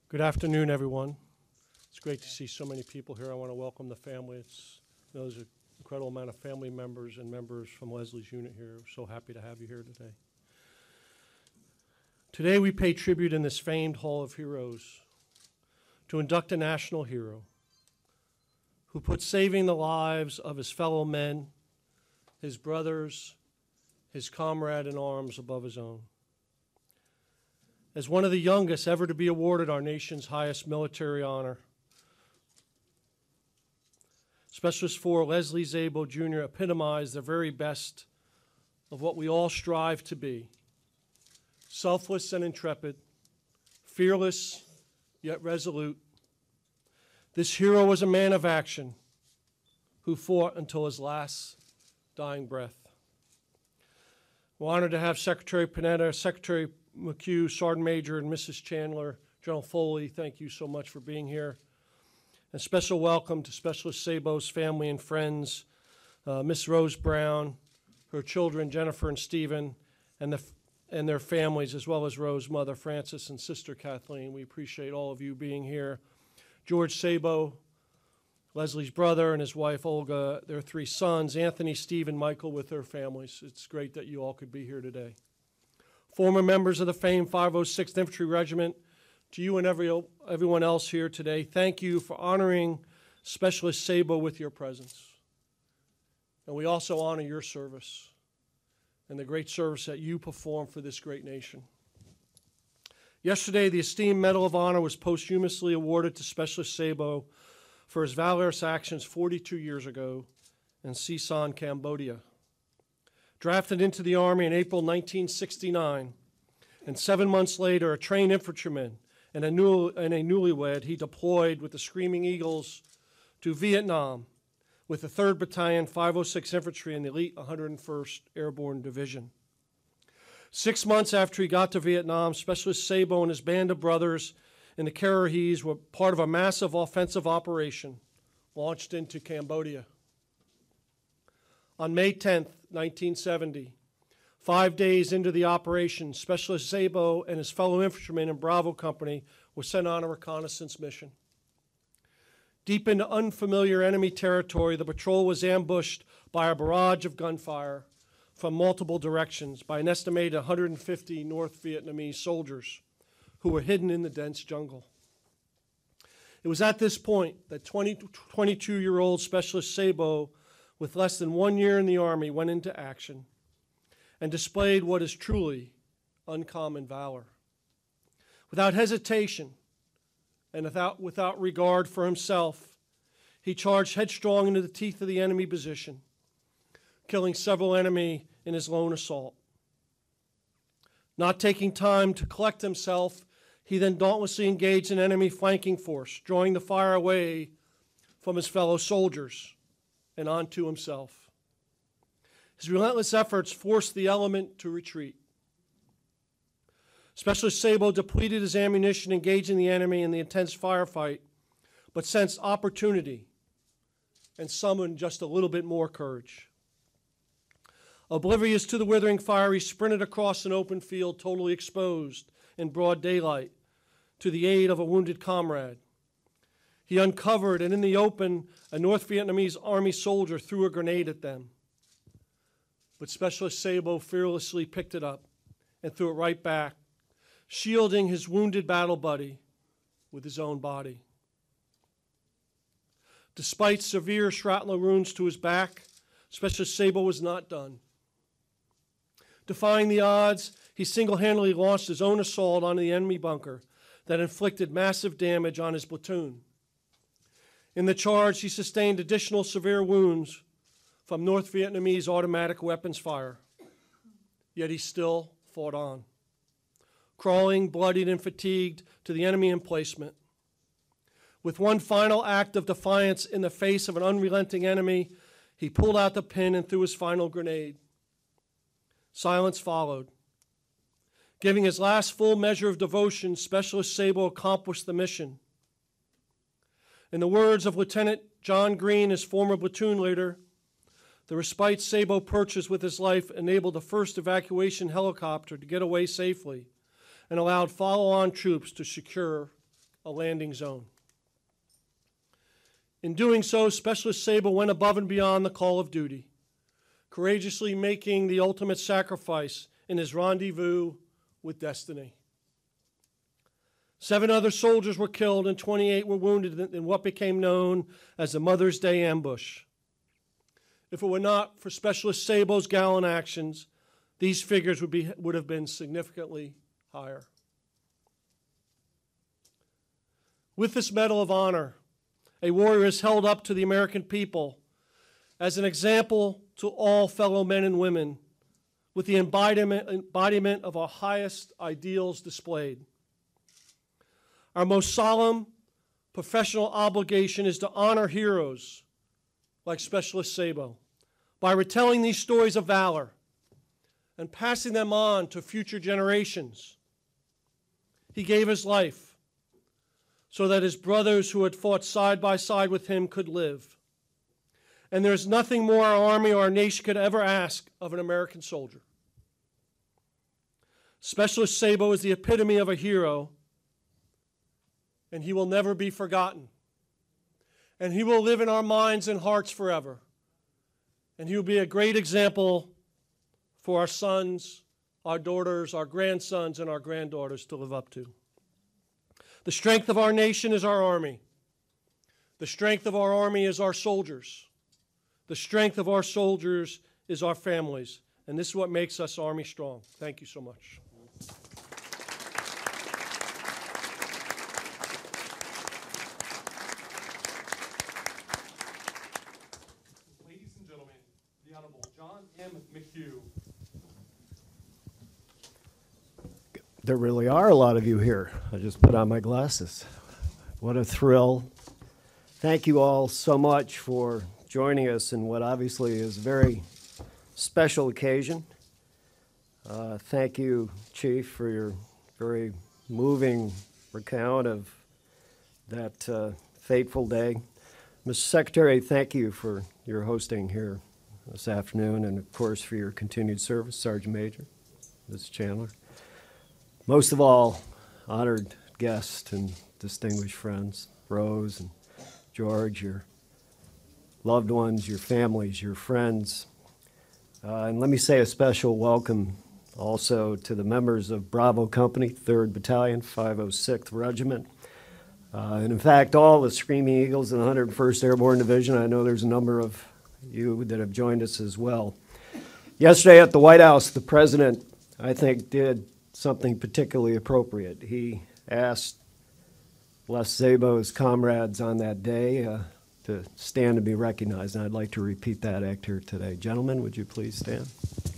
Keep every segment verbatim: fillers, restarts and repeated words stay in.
Good afternoon, everyone. It's great to see so many people here. I want to welcome the family. It's, you know, there's an incredible amount of family members and members from Leslie's unit here. We're so happy to have you here today. Today we pay tribute in this famed Hall of Heroes to induct a national hero who put saving the lives of his fellow men, his brothers, his comrade in arms above his own. As one of the youngest ever to be awarded our nation's highest military honor, Specialist four Leslie Szabo Junior epitomized the very best of what we all strive to be: selfless and intrepid, fearless yet resolute. This hero was a man of action who fought until his last dying breath. We're honored to have Secretary Panetta, Secretary McHugh, Sergeant Major, and Missus Chandler. General Foley, thank you so much for being here. And special welcome to Specialist Szabo's family and friends, uh, Miss Rose Brown, her children Jennifer and Stephen, and, the, and their families, as well as Rose's mother Frances and sister Kathleen. We appreciate all of you being here. George Szabo, Leslie's brother, and his wife Olga, their three sons, Anthony, Stephen, Michael, with their families. It's great that you all could be here today. Former members of the famed five oh sixth Infantry Regiment, to you and every, everyone else here today, thank you for honoring Specialist Szabo with your presence. And we also honor your service and the great service that you perform for this great nation. Yesterday, the esteemed Medal of Honor was posthumously awarded to Specialist Szabo for his valorous actions forty-two years ago in Sisan, Cambodia. Drafted into the Army in April nineteen sixty-nine, and seven months later, a trained infantryman and a, new, and a newlywed, he deployed with the Screaming Eagles to Vietnam with the third Battalion, five oh sixth Infantry, and the elite one hundred first Airborne Division. Six months after he got to Vietnam, Specialist Szabo and his band of brothers in the Karahees were part of a massive offensive operation launched into Cambodia. On May tenth, nineteen seventy, five days into the operation, Specialist Szabo and his fellow infantrymen in Bravo Company were sent on a reconnaissance mission. Deep into unfamiliar enemy territory, the patrol was ambushed by a barrage of gunfire from multiple directions by an estimated one hundred fifty North Vietnamese soldiers who were hidden in the dense jungle. It was at this point that twenty-two-year-old Specialist Szabo, with less than one year in the Army, went into action and displayed what is truly uncommon valor. Without hesitation and without, without regard for himself, he charged headstrong into the teeth of the enemy position, killing several enemy in his lone assault. Not taking time to collect himself, he then dauntlessly engaged an enemy flanking force, drawing the fire away from his fellow soldiers and onto himself. His relentless efforts forced the element to retreat. Specialist Szabo depleted his ammunition engaging the enemy in the intense firefight, but sensed opportunity and summoned just a little bit more courage. Oblivious to the withering fire, he sprinted across an open field, totally exposed in broad daylight, to the aid of a wounded comrade. He uncovered, and in the open, a North Vietnamese Army soldier threw a grenade at them. But Specialist Szabo fearlessly picked it up and threw it right back, shielding his wounded battle buddy with his own body. Despite severe shrapnel wounds to his back, Specialist Szabo was not done. Defying the odds, he single-handedly launched his own assault on the enemy bunker that inflicted massive damage on his platoon. In the charge, he sustained additional severe wounds from North Vietnamese automatic weapons fire, yet he still fought on, crawling, bloodied, and fatigued to the enemy emplacement. With one final act of defiance in the face of an unrelenting enemy, he pulled out the pin and threw his final grenade. Silence followed. Giving his last full measure of devotion, Specialist Szabo accomplished the mission. In the words of Lieutenant John Green, his former platoon leader, the respite Szabo purchased with his life enabled the first evacuation helicopter to get away safely and allowed follow-on troops to secure a landing zone. In doing so, Specialist Sabo went above and beyond the call of duty, courageously making the ultimate sacrifice in his rendezvous with destiny. Seven other soldiers were killed and twenty-eight were wounded in what became known as the Mother's Day ambush. If it were not for Specialist Sabo's gallant actions, these figures would, be, would have been significantly higher. With this Medal of Honor, a warrior is held up to the American people as an example to all fellow men and women, with the embodiment, embodiment of our highest ideals displayed. Our most solemn professional obligation is to honor heroes like Specialist Sabo by retelling these stories of valor and passing them on to future generations. He gave his life so that his brothers who had fought side by side with him could live. And there's nothing more our Army or our nation could ever ask of an American soldier. Specialist Sabo is the epitome of a hero, and he will never be forgotten. And he will live in our minds and hearts forever. And he will be a great example for our sons, our daughters, our grandsons, and our granddaughters to live up to. The strength of our nation is our Army. The strength of our Army is our soldiers. The strength of our soldiers is our families. And this is what makes us Army strong. Thank you so much. Ladies and gentlemen, the Honorable John M. McHugh. There really are a lot of you here. I just put on my glasses. What a thrill. Thank you all so much for joining us in what obviously is a very special occasion. Uh, thank you, Chief, for your very moving recount of that uh, fateful day. Mister Secretary, thank you for your hosting here this afternoon, and of course for your continued service, Sergeant Major, Miz Chandler. Most of all, honored guests and distinguished friends, Rose and George, your loved ones, your families, your friends. Uh, and let me say a special welcome also to the members of Bravo Company, third Battalion, five oh sixth Regiment. Uh, and in fact, all the Screaming Eagles in the one hundred first Airborne Division. I know there's a number of you that have joined us as well. Yesterday at the White House, the President, I think, did something particularly appropriate. He asked Les Sabo's comrades on that day uh, to stand and be recognized, and I'd like to repeat that act here today. Gentlemen, would you please stand?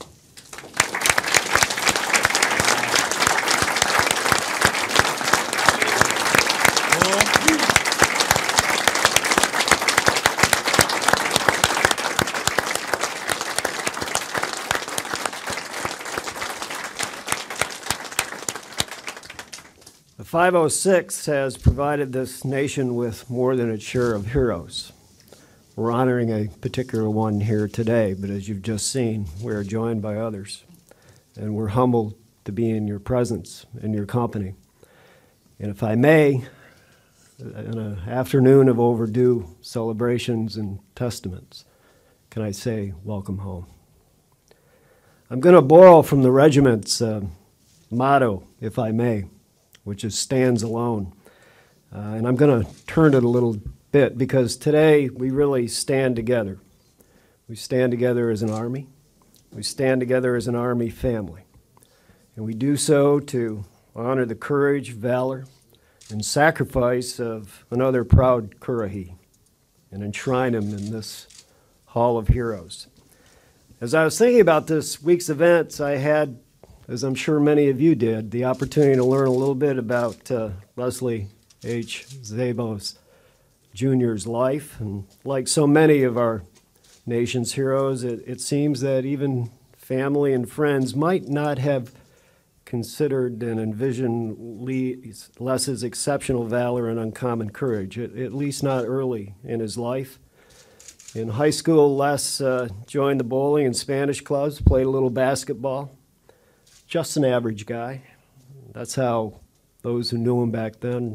The five oh six has provided this nation with more than its share of heroes. We're honoring a particular one here today, but as you've just seen, we are joined by others. And we're humbled to be in your presence, in your company. And if I may, in an afternoon of overdue celebrations and testaments, can I say, welcome home. I'm going to borrow from the regiment's uh, motto, if I may, which is stands alone. Uh, and I'm going to turn it a little bit because today we really stand together. We stand together as an Army. We stand together as an Army family. And we do so to honor the courage, valor, and sacrifice of another proud Currahee and enshrine him in this Hall of Heroes. As I was thinking about this week's events, I had, as I'm sure many of you did, the opportunity to learn a little bit about uh, Leslie H. Sabo Junior's life. And like so many of our nation's heroes, it, it seems that even family and friends might not have considered and envisioned Les's exceptional valor and uncommon courage, at, at least not early in his life. In high school, Les uh, joined the bowling and Spanish clubs, played a little basketball. Just an average guy. That's how those who knew him back then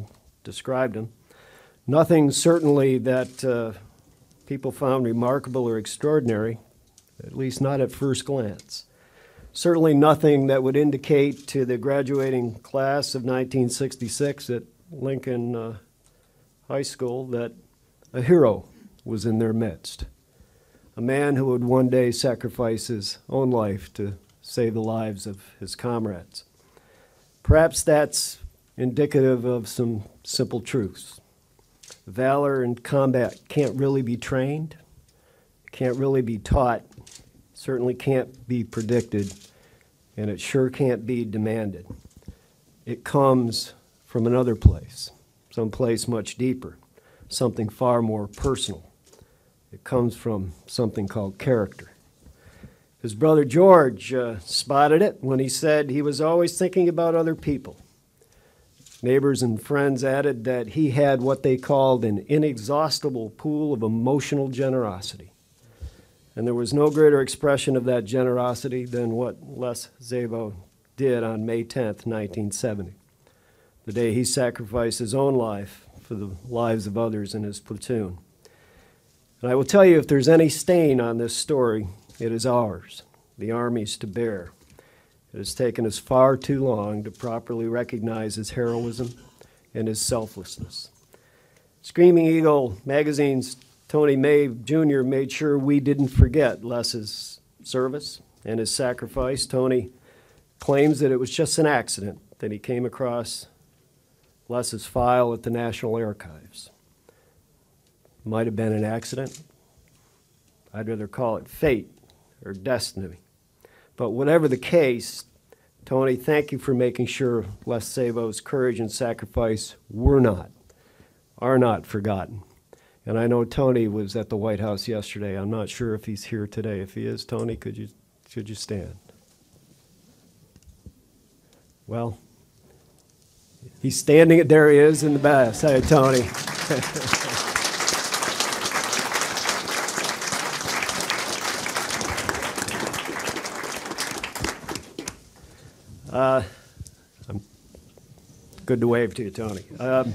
described him. Nothing certainly that uh, people found remarkable or extraordinary, at least not at first glance. Certainly nothing that would indicate to the graduating class of nineteen sixty-six at Lincoln uh, High School that a hero was in their midst. A man who would one day sacrifice his own life to save the lives of his comrades. Perhaps that's indicative of some simple truths. Valor in combat can't really be trained, can't really be taught, certainly can't be predicted, and it sure can't be demanded. It comes from another place, someplace much deeper, something far more personal. It comes from something called character. His brother George uh, spotted it when he said he was always thinking about other people. Neighbors and friends added that he had what they called an inexhaustible pool of emotional generosity. And there was no greater expression of that generosity than what Les Szabo did on May tenth, nineteen seventy, the day he sacrificed his own life for the lives of others in his platoon. And I will tell you, if there's any stain on this story, it is ours, the Army's, to bear. It has taken us far too long to properly recognize his heroism and his selflessness. Screaming Eagle magazine's Tony May Junior made sure we didn't forget Les's service and his sacrifice. Tony claims that it was just an accident that he came across Les's file at the National Archives. Might have been an accident. I'd rather call it fate or destiny. But whatever the case, Tony, thank you for making sure Les Szabo's courage and sacrifice were not, are not forgotten. And I know Tony was at the White House yesterday. I'm not sure if he's here today. If he is, Tony, could you, could you stand? Well, he's standing, there he is in the back. Hi, Tony. Uh, I'm good to wave to you, Tony. Um,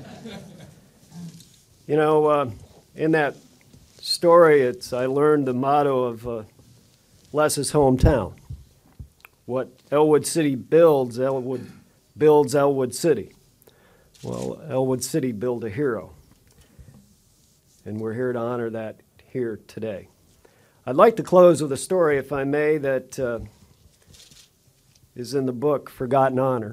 you know, uh, in that story, it's I learned the motto of uh, Les's hometown. What Elwood City builds, Elwood builds Elwood City. Well, Elwood City built a hero, and we're here to honor that here today. I'd like to close with a story, if I may, that uh, is in the book Forgotten Honor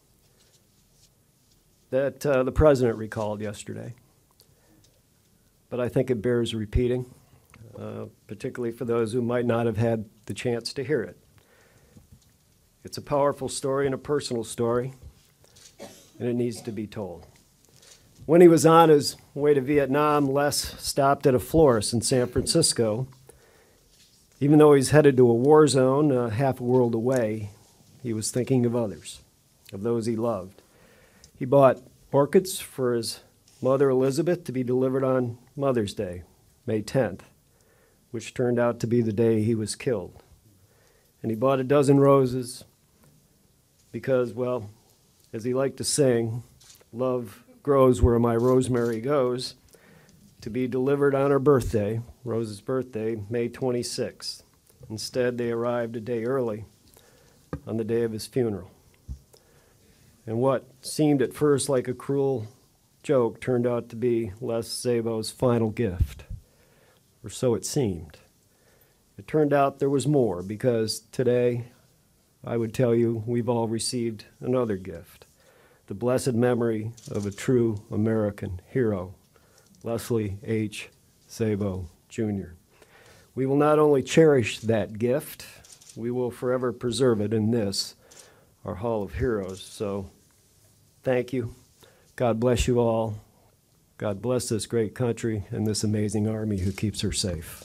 that uh, the president recalled yesterday. But I think it bears repeating, uh, particularly for those who might not have had the chance to hear it. It's a powerful story and a personal story, and it needs to be told. When he was on his way to Vietnam, Les stopped at a florist in San Francisco. Even though he's headed to a war zone uh, half a world away, he was thinking of others, of those he loved. He bought orchids for his mother Elizabeth to be delivered on Mother's Day, May tenth, which turned out to be the day he was killed. And he bought a dozen roses because, well, as he liked to sing, love grows where my rosemary goes, to be delivered on her birthday, Rose's birthday, May twenty-sixth. Instead, they arrived a day early, on the day of his funeral. And what seemed at first like a cruel joke turned out to be Les Szabo's final gift, or so it seemed. It turned out there was more, because today, I would tell you, we've all received another gift, the blessed memory of a true American hero, Leslie H. Szabo, Junior We will not only cherish that gift, we will forever preserve it in this, our Hall of Heroes. So thank you. God bless you all. God bless this great country and this amazing Army who keeps her safe.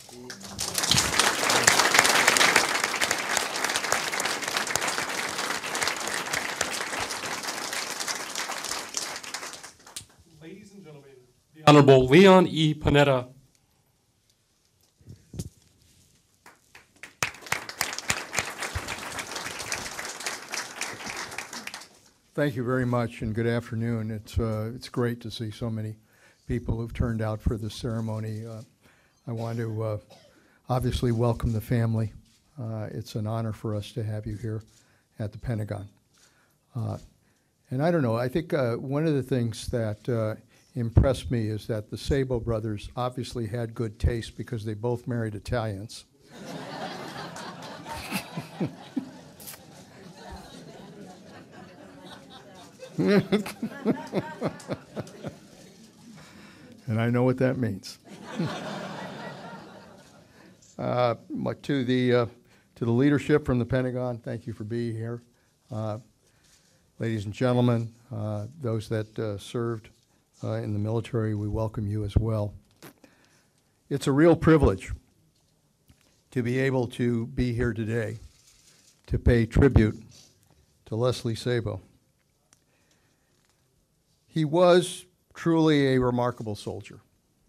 Ladies and gentlemen, the Honorable Leon E. Panetta. Thank you very much, and good afternoon. It's, uh, it's great to see so many people who've turned out for this ceremony. Uh, I want to uh, obviously welcome the family. Uh, it's an honor for us to have you here at the Pentagon. Uh, and I don't know, I think uh, one of the things that uh, impressed me is that the Sabo brothers obviously had good taste because they both married Italians. And I know what that means. uh, but to the uh, to the leadership from the Pentagon, thank you for being here. Uh, ladies and gentlemen, uh, those that uh, served uh, in the military, we welcome you as well. It's a real privilege to be able to be here today to pay tribute to Leslie Sabo. He was truly a remarkable soldier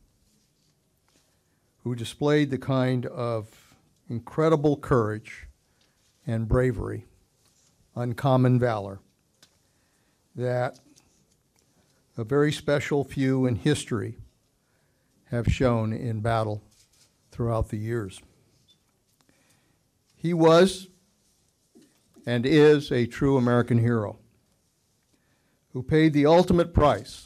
who displayed the kind of incredible courage and bravery, uncommon valor, that a very special few in history have shown in battle throughout the years. He was and is a true American hero who paid the ultimate price,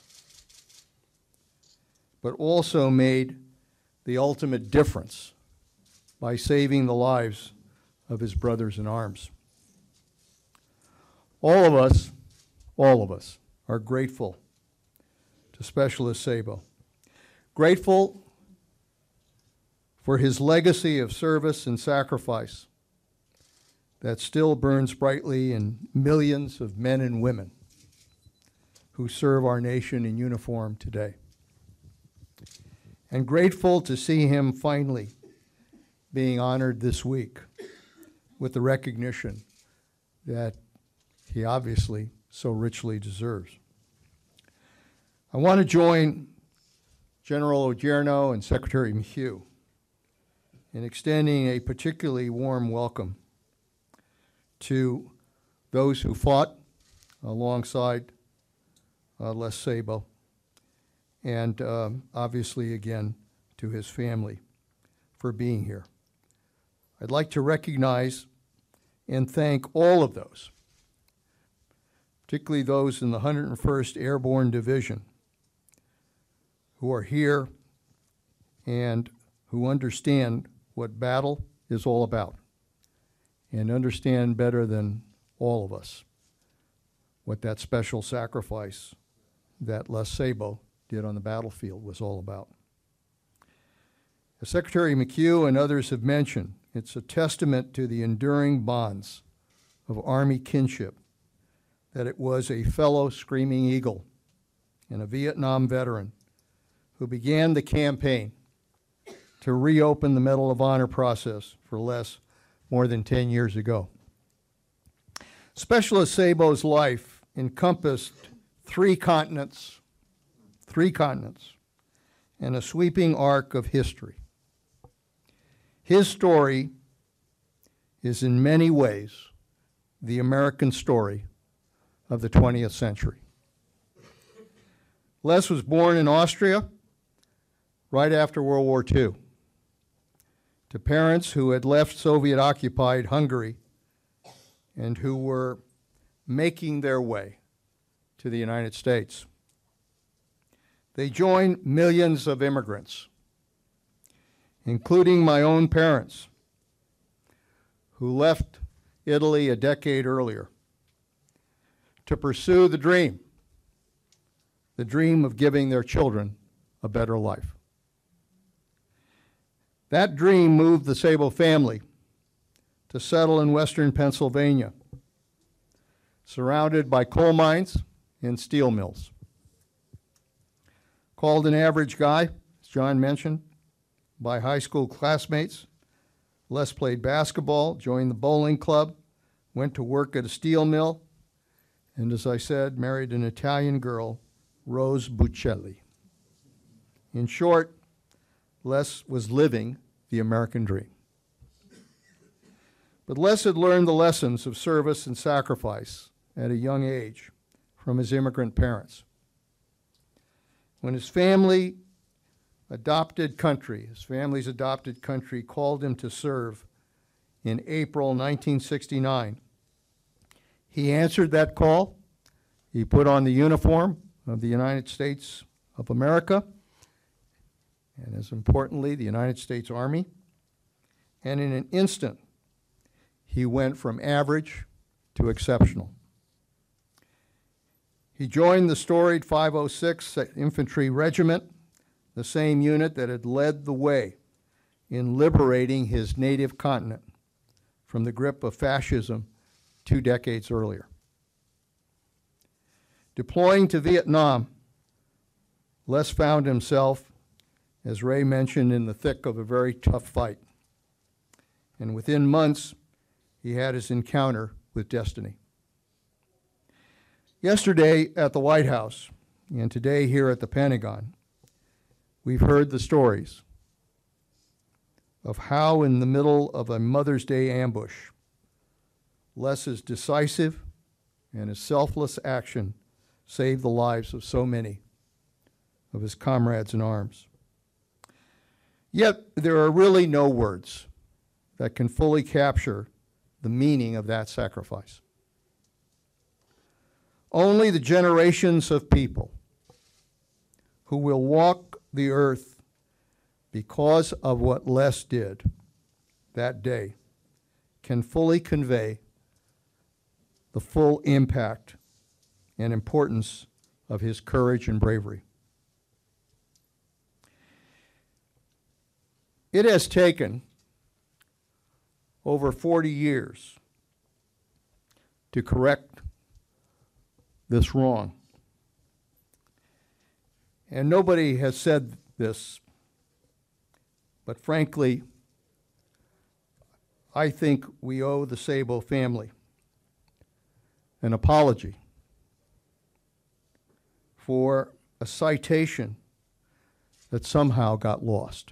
but also made the ultimate difference by saving the lives of his brothers in arms. All of us, all of us, are grateful to Specialist Sabo. Grateful for his legacy of service and sacrifice that still burns brightly in millions of men and women who serve our nation in uniform today. And grateful to see him finally being honored this week with the recognition that he obviously so richly deserves. I want to join General Odierno and Secretary McHugh in extending a particularly warm welcome to those who fought alongside uh, Les Sabo, and um, obviously again to his family for being here. I'd like to recognize and thank all of those, particularly those in the one hundred first Airborne Division who are here and who understand what battle is all about and understand better than all of us what that special sacrifice that Les Sabo did on the battlefield was all about. As Secretary McHugh and others have mentioned, it's a testament to the enduring bonds of Army kinship that it was a fellow Screaming Eagle and a Vietnam veteran who began the campaign to reopen the Medal of Honor process for Les more than ten years ago. Specialist Sabo's life encompassed three continents, three continents, and a sweeping arc of history. His story is in many ways the American story of the twentieth century. Les was born in Austria right after World War Two to parents who had left Soviet-occupied Hungary and who were making their way to the United States. They joined millions of immigrants, including my own parents, who left Italy a decade earlier to pursue the dream, the dream of giving their children a better life. That dream moved the Sabo family to settle in western Pennsylvania, surrounded by coal mines and steel mills. Called an average guy, as John mentioned, by high school classmates, Les played basketball, joined the bowling club, went to work at a steel mill, and as I said, married an Italian girl, Rose Buccelli. In short, Les was living the American dream. But Les had learned the lessons of service and sacrifice at a young age from his immigrant parents. When his family adopted country, his family's adopted country called him to serve in April nineteen sixty-nine, he answered that call. He put on the uniform of the United States of America, and as importantly, the United States Army, and in an instant, he went from average to exceptional. He joined the storied five oh six Infantry Regiment, the same unit that had led the way in liberating his native continent from the grip of fascism two decades earlier. Deploying to Vietnam, Les found himself, as Ray mentioned, in the thick of a very tough fight. And within months, he had his encounter with destiny. Yesterday at the White House, and today here at the Pentagon, we've heard the stories of how in the middle of a Mother's Day ambush, Les's decisive and his selfless action saved the lives of so many of his comrades in arms. Yet there are really no words that can fully capture the meaning of that sacrifice. Only the generations of people who will walk the earth because of what Les did that day can fully convey the full impact and importance of his courage and bravery. It has taken over forty years to correct this wrong. And nobody has said this, but frankly, I think we owe the Sabo family an apology for a citation that somehow got lost.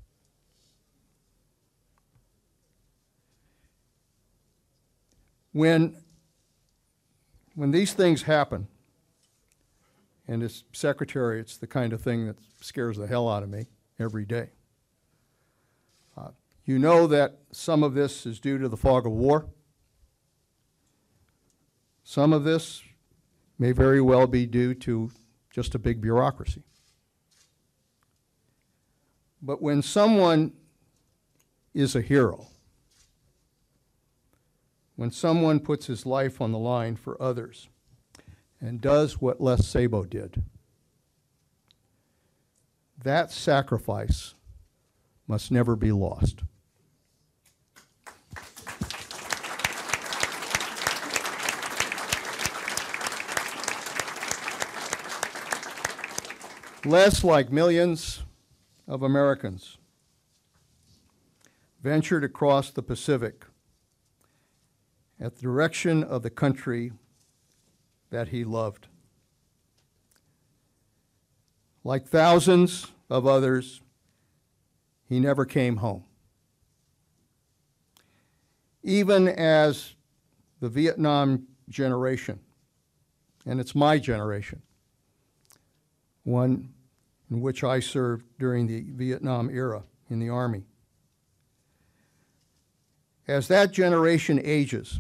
When, when these things happen, and as secretary, it's the kind of thing that scares the hell out of me every day. Uh, you know that some of this is due to the fog of war. Some of this may very well be due to just a big bureaucracy. But when someone is a hero, when someone puts his life on the line for others and does what Les Sabo did, that sacrifice must never be lost. Les, like millions of Americans, ventured across the Pacific at the direction of the country that he loved. Like thousands of others, he never came home. Even as the Vietnam generation, and it's my generation, one in which I served during the Vietnam era in the Army. As that generation ages,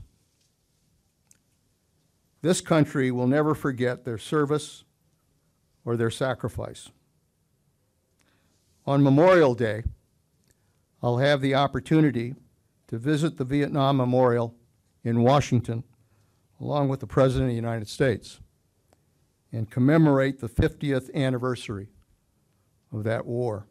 this country will never forget their service or their sacrifice. On Memorial Day, I'll have the opportunity to visit the Vietnam Memorial in Washington, along with the President of the United States, and commemorate the fiftieth anniversary of that war.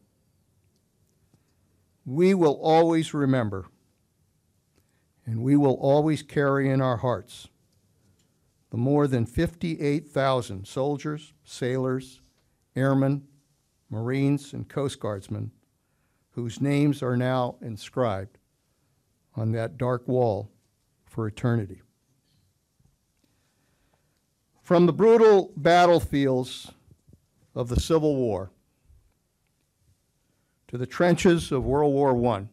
We will always remember, and we will always carry in our hearts, the more than fifty-eight thousand soldiers, sailors, airmen, Marines, and Coast Guardsmen whose names are now inscribed on that dark wall for eternity. From the brutal battlefields of the Civil War to the trenches of World War One,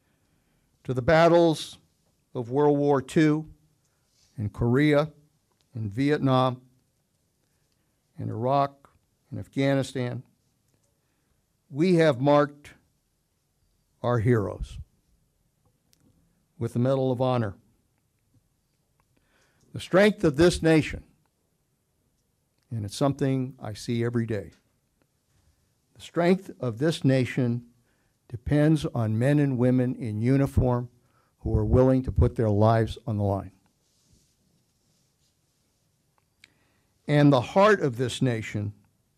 to the battles of World War Two in Korea in Vietnam, in Iraq, in Afghanistan. We have marked our heroes with the Medal of Honor. The strength of this nation, and it's something I see every day, the strength of this nation depends on men and women in uniform who are willing to put their lives on the line. And the heart of this nation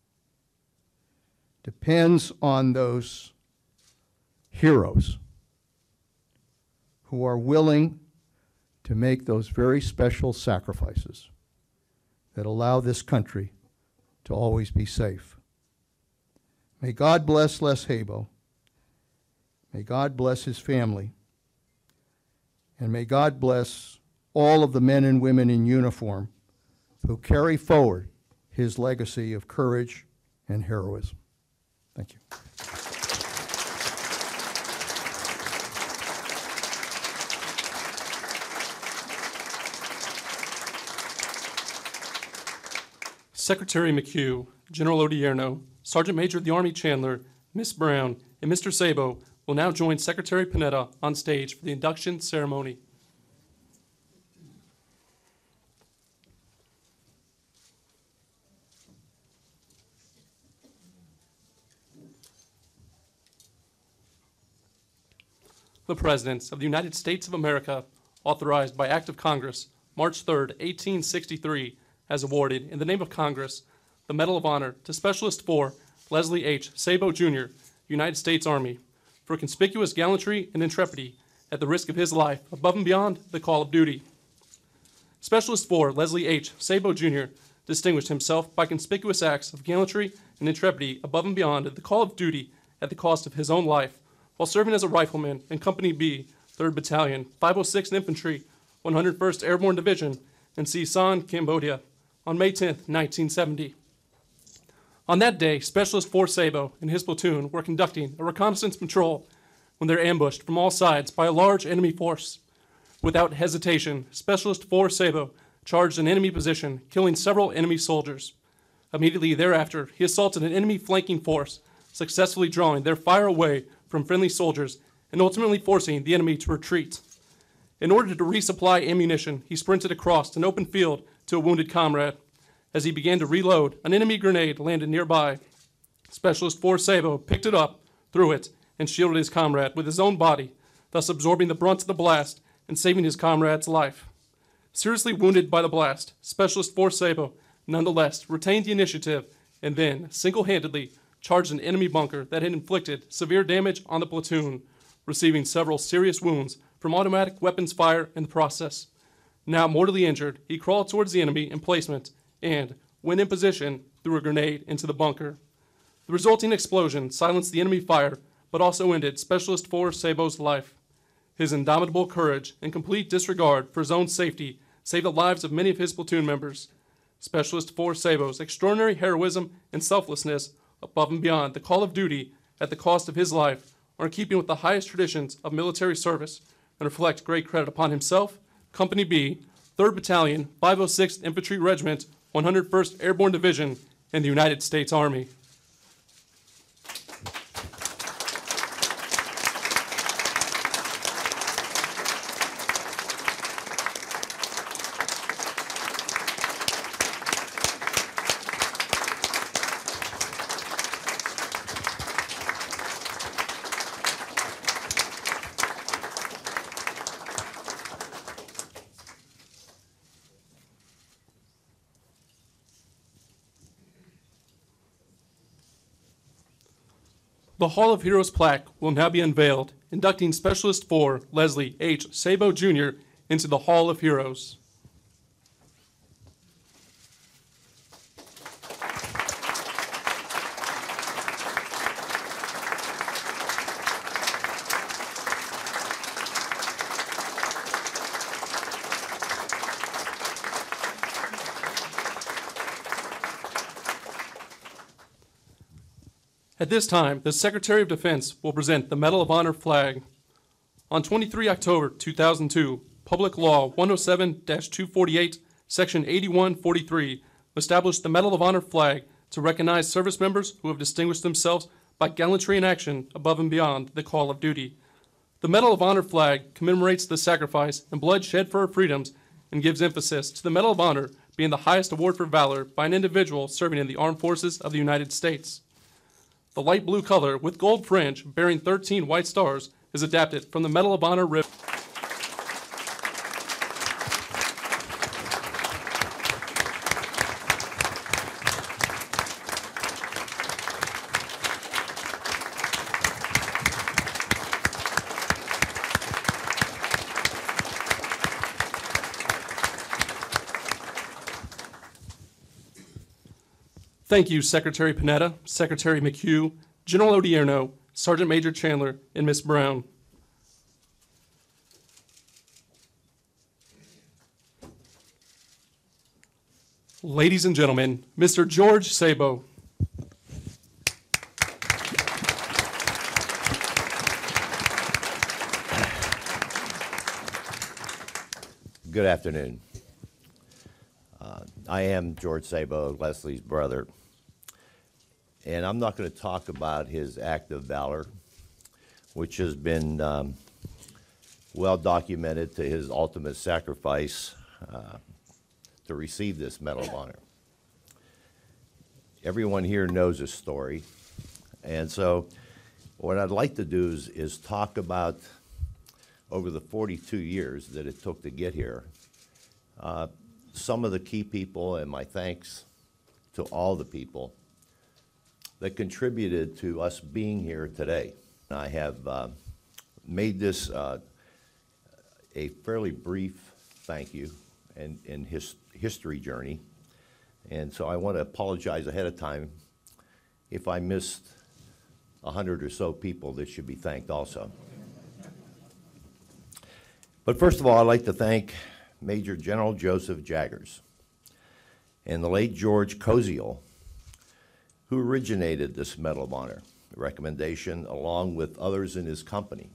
depends on those heroes who are willing to make those very special sacrifices that allow this country to always be safe. May God bless Les Habo. May God bless his family. And may God bless all of the men and women in uniform who carry forward his legacy of courage and heroism. Thank you. Secretary McHugh, General Odierno, Sergeant Major of the Army Chandler, Miss Brown, and Mister Sabo will now join Secretary Panetta on stage for the induction ceremony. The Presidents of the United States of America, authorized by Act of Congress, March third, eighteen sixty-three, has awarded, in the name of Congress, the Medal of Honor to Specialist four Leslie H. Sabo, Junior, United States Army, for conspicuous gallantry and intrepidity at the risk of his life above and beyond the call of duty. Specialist four Leslie H. Sabo, Junior distinguished himself by conspicuous acts of gallantry and intrepidity above and beyond the call of duty at the cost of his own life, while serving as a rifleman in Company B, third Battalion, five oh sixth Infantry, one hundred first Airborne Division, in Sisan, Cambodia, on May tenth, nineteen seventy. On that day, Specialist four Sabo and his platoon were conducting a reconnaissance patrol when they were ambushed from all sides by a large enemy force. Without hesitation, Specialist four Sabo charged an enemy position, killing several enemy soldiers. Immediately thereafter, he assaulted an enemy flanking force, successfully drawing their fire away from friendly soldiers and ultimately forcing the enemy to retreat. In order to resupply ammunition, he sprinted across an open field to a wounded comrade. As he began to reload, an enemy grenade landed nearby. Specialist four Sabo picked it up, threw it, and shielded his comrade with his own body, thus absorbing the brunt of the blast and saving his comrade's life. Seriously wounded by the blast, Specialist four Sabo nonetheless retained the initiative and then, single-handedly, charged an enemy bunker that had inflicted severe damage on the platoon, receiving several serious wounds from automatic weapons fire in the process. Now mortally injured, he crawled towards the enemy emplacement and, when in position, threw a grenade into the bunker. The resulting explosion silenced the enemy fire, but also ended Specialist four Sabo's life. His indomitable courage and complete disregard for his own safety saved the lives of many of his platoon members. Specialist four Sabo's extraordinary heroism and selflessness above and beyond the call of duty at the cost of his life are in keeping with the highest traditions of military service and reflect great credit upon himself, Company B, third Battalion, five oh sixth Infantry Regiment, one hundred first Airborne Division, and the United States Army. The Hall of Heroes plaque will now be unveiled, inducting Specialist four Leslie H. Sabo, Junior into the Hall of Heroes. At this time, the Secretary of Defense will present the Medal of Honor flag. On the twenty-third of October, two thousand two, Public Law one oh seven dash two forty-eight Section eighty-one forty-three established the Medal of Honor flag to recognize service members who have distinguished themselves by gallantry in action above and beyond the call of duty. The Medal of Honor flag commemorates the sacrifice and blood shed for our freedoms and gives emphasis to the Medal of Honor being the highest award for valor by an individual serving in the armed forces of the United States. The light blue color with gold fringe bearing thirteen white stars is adapted from the Medal of Honor ribbon. Thank you, Secretary Panetta, Secretary McHugh, General Odierno, Sergeant Major Chandler, and Miz Brown. Ladies and gentlemen, Mister George Sabo. Good afternoon. Uh, I am George Sabo, Leslie's brother, and I'm not going to talk about his act of valor, which has been um, well documented to his ultimate sacrifice uh, to receive this Medal of Honor. Everyone here knows his story, and so what I'd like to do is, is talk about over the forty-two years that it took to get here, uh, some of the key people, and my thanks to all the people that contributed to us being here today. I have uh, made this uh, a fairly brief thank you and, and his history journey, and so I want to apologize ahead of time if I missed a hundred or so people that should be thanked also. But first of all, I'd like to thank Major General Joseph Jaggers and the late George Koziel, who originated this Medal of Honor recommendation along with others in his company.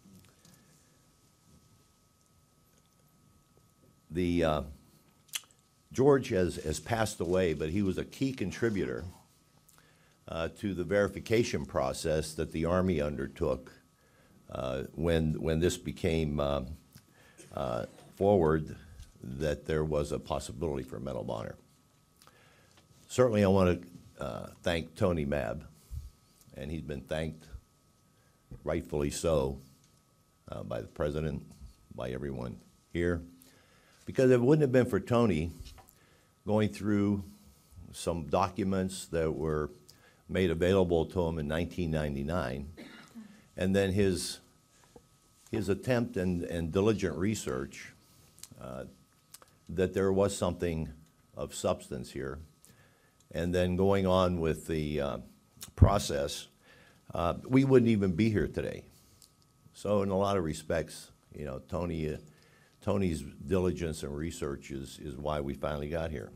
The, uh, George has, has passed away, but he was a key contributor uh, to the verification process that the Army undertook uh, when, when this became um, uh, forward that there was a possibility for a Medal of Honor. Certainly I want to uh, thank Tony Mabb, and he's been thanked rightfully so uh, by the President, by everyone here, because if it wouldn't have been for Tony going through some documents that were made available to him in nineteen ninety-nine, and then his, his attempt and, and diligent research uh, that there was something of substance here, and then going on with the uh, process, uh, we wouldn't even be here today. So in a lot of respects, you know, Tony, uh, Tony's diligence and research is, is why we finally got here.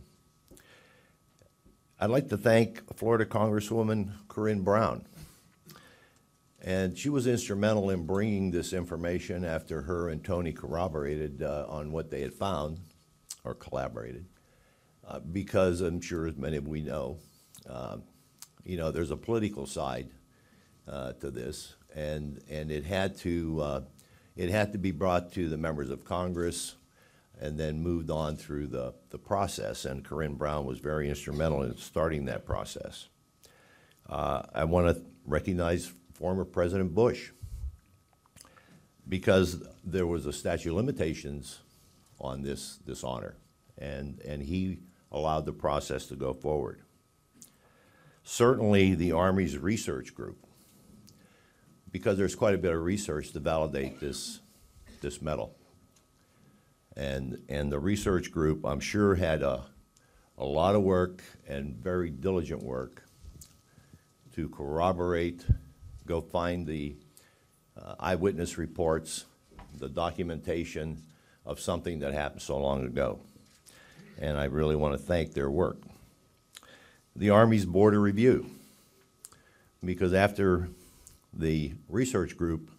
I'd like to thank Florida Congresswoman Corinne Brown. And she was instrumental in bringing this information after her and Tony corroborated uh, on what they had found, or collaborated, uh, because I'm sure as many of we know, uh, you know, there's a political side uh, to this, and and it had to uh, it had to be brought to the members of Congress, and then moved on through the the process. And Corinne Brown was very instrumental in starting that process. Uh, I want to recognize former President Bush, because there was a statute of limitations on this this honor, and and he allowed the process to go forward. Certainly the Army's research group, because there's quite a bit of research to validate this this medal. And and the research group, I'm sure, had a a lot of work and very diligent work to corroborate, go find the uh, eyewitness reports, the documentation of something that happened so long ago. And I really want to thank their work. The Army's Board of Review, because after the research group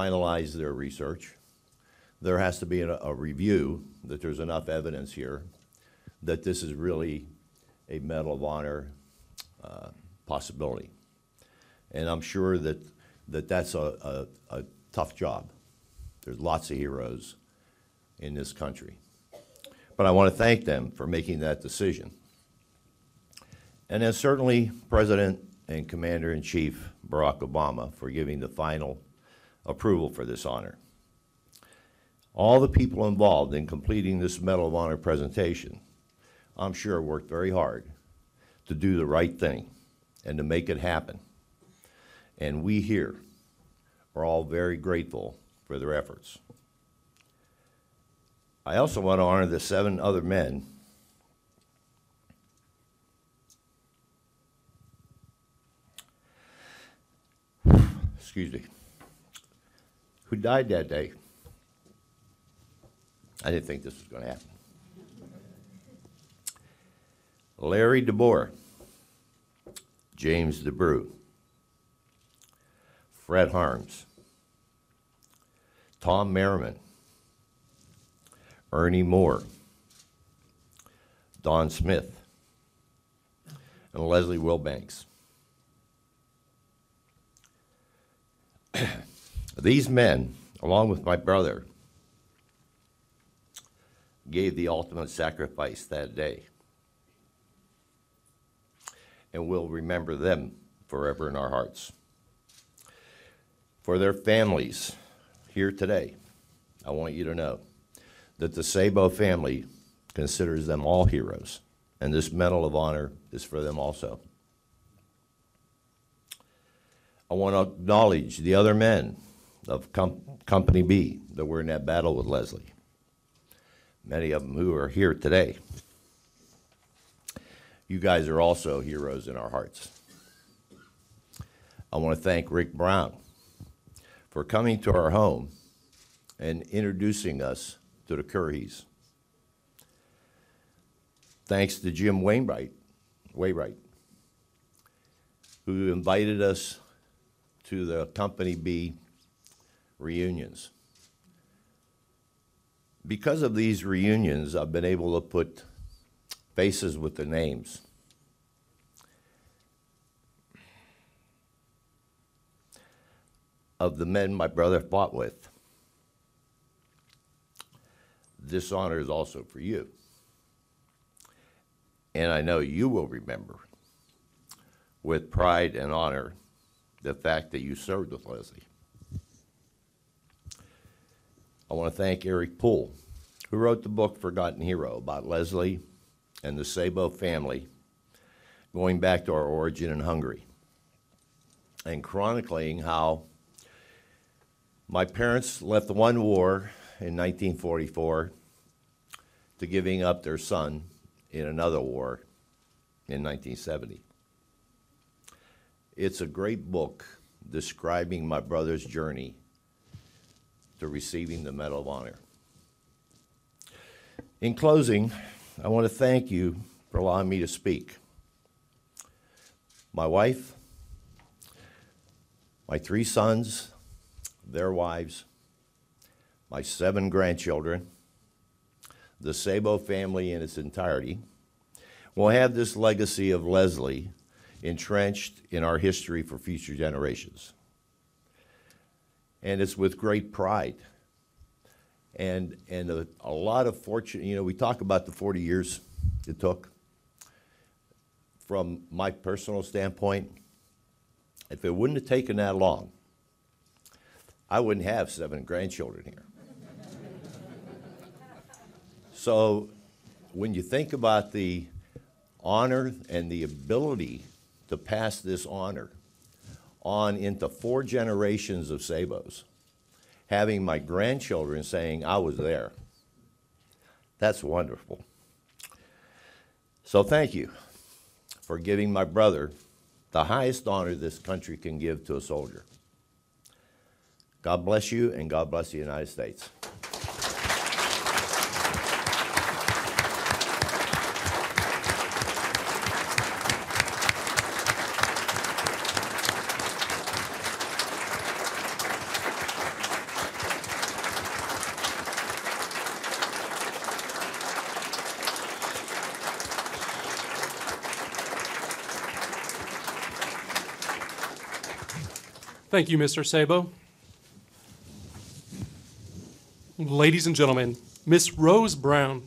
finalized their research, there has to be a, a review that there's enough evidence here that this is really a Medal of Honor uh, possibility. And I'm sure that, that that's a, a, a tough job. There's lots of heroes in this country. But I want to thank them for making that decision. And then certainly President and Commander-in-Chief Barack Obama for giving the final approval for this honor. All the people involved in completing this Medal of Honor presentation, I'm sure worked very hard to do the right thing and to make it happen. And we here are all very grateful for their efforts. I also want to honor the seven other men excuse me, who died that day. I didn't think this was going to happen. Larry DeBoer, James DeBrew, Fred Harms, Tom Merriman, Ernie Moore, Don Smith, and Leslie Wilbanks. These men, along with my brother, gave the ultimate sacrifice that day. And we'll remember them forever in our hearts. For their families here today, I want you to know that the Sabo family considers them all heroes, and this Medal of Honor is for them also. I want to acknowledge the other men of Com- Company B that were in that battle with Leslie, many of them who are here today. You guys are also heroes in our hearts. I want to thank Rick Brown for coming to our home and introducing us to the Curries. Thanks to Jim Wainwright, Wainwright, who invited us to the Company B reunions. Because of these reunions, I've been able to put faces with the names. Of the men my brother fought with. This honor is also for you. And I know you will remember with pride and honor the fact that you served with Leslie. I want to thank Eric Poole, who wrote the book Forgotten Hero about Leslie and the Sabo family going back to our origin in Hungary and chronicling how my parents left one war in nineteen forty-four to giving up their son in another war in nineteen seventy. It's a great book describing my brother's journey to receiving the Medal of Honor. In closing, I want to thank you for allowing me to speak. My wife, my three sons, their wives, my seven grandchildren, the Sabo family in its entirety, will have this legacy of Leslie entrenched in our history for future generations. And it's with great pride and, and a, a lot of fortune. You know, we talk about the forty years it took. From my personal standpoint, if it wouldn't have taken that long, I wouldn't have seven grandchildren here. So when you think about the honor and the ability to pass this honor on into four generations of Sabos, having my grandchildren saying, I was there, that's wonderful. So thank you for giving my brother the highest honor this country can give to a soldier. God bless you, and God bless the United States. Thank you, Mister Sabo. Ladies and gentlemen, Miss Rose Brown.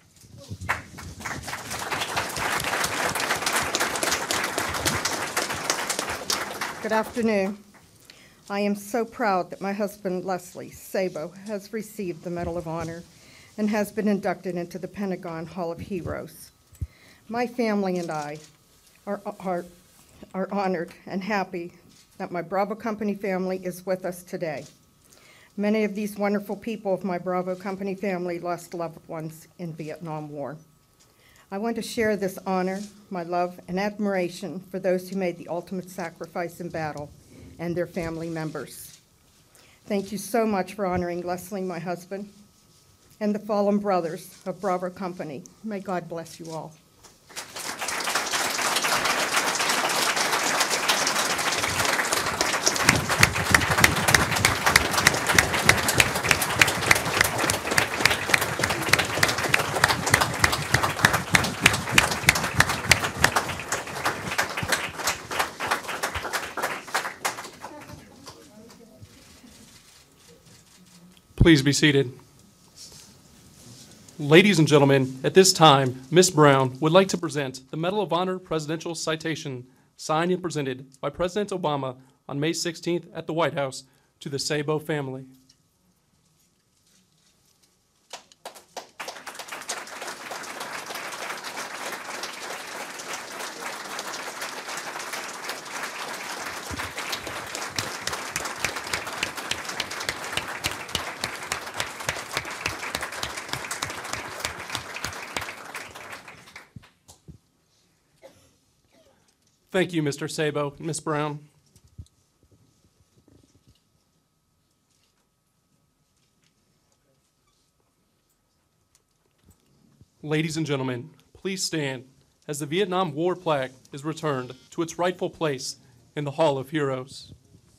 Good afternoon. I am so proud that my husband, Leslie Sabo, has received the Medal of Honor and has been inducted into the Pentagon Hall of Heroes. My family and I are, are, are honored and happy that my Bravo Company family is with us today. Many of these wonderful people of my Bravo Company family lost loved ones in Vietnam War. I want to share this honor, my love, and admiration for those who made the ultimate sacrifice in battle and their family members. Thank you so much for honoring Leslie, my husband, and the fallen brothers of Bravo Company. May God bless you all. Please be seated. Ladies and gentlemen, at this time, Miz Brown would like to present the Medal of Honor Presidential Citation, signed and presented by President Obama on May sixteenth at the White House to the Sabo family. Thank you, Mister Sabo and Miz Brown. Ladies and gentlemen, please stand as the Vietnam War flag is returned to its rightful place in the Hall of Heroes.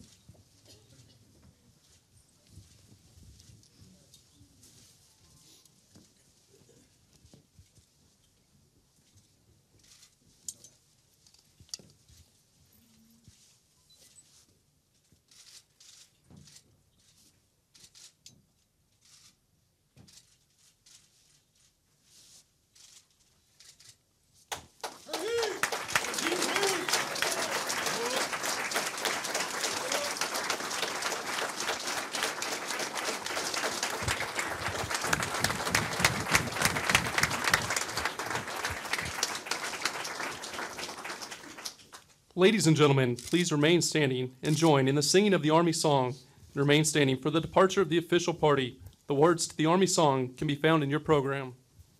Ladies and gentlemen, please remain standing and join in the singing of the Army song and remain standing for the departure of the official party. The words to the Army song can be found in your program.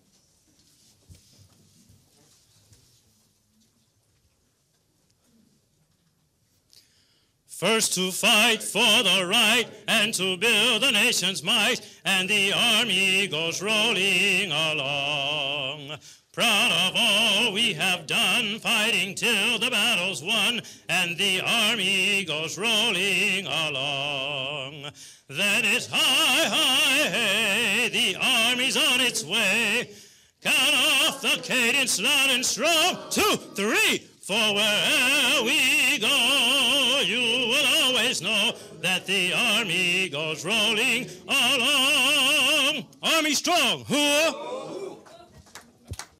First to fight for the right and to build the nation's might, and the Army goes rolling along. Proud of all we have done, fighting till the battle's won, and the Army goes rolling along. Then it's hi, hi, hey, the Army's on its way. Count off the cadence loud and strong, two, three, for wherever we go, you will always know that the Army goes rolling along. Army strong, whoa!